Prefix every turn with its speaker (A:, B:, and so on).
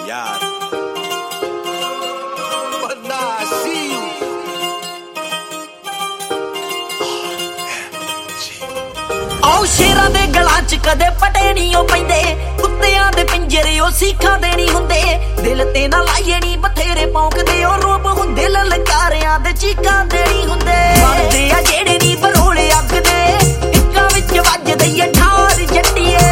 A: यार बंदा सी
B: आओ शेरां दे गलां च कदे पटे नहीं ओ पैंदे कुत्तियां दे पिंजरे ओ सीखां दे नहीं हुंदे दिल ते ना लाइए नी बथेरे भौंकदे ओ रूप हुंदे ललकारियां दे चीकां दे नहीं हुंदे बनदे आ जेड़े नी बरोले अग दे इक्कां विच वजदे आ ठार जट्टिए